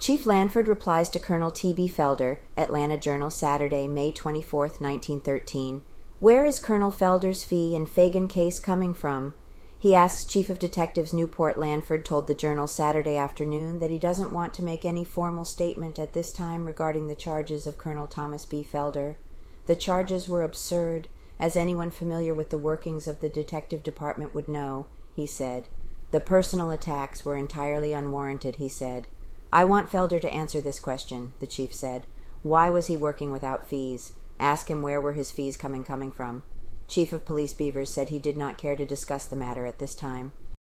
Chief Lanford replies to Colonel T.B. Felder, Atlanta Journal, Saturday, May 24, 1913. Where is Colonel Felder's fee and Fagan case coming from? He asks. Chief of Detectives Newport Lanford told the Journal Saturday afternoon that he doesn't want to make any formal statement at this time regarding the charges of Colonel Thomas B. Felder. The charges were absurd, as anyone familiar with the workings of the detective department would know, he said. The personal attacks were entirely unwarranted, he said. I want Felder to answer this question, the chief said. Why was he working without fees? Ask him where were his fees coming from. Chief of Police Beavers said he did not care to discuss the matter at this time.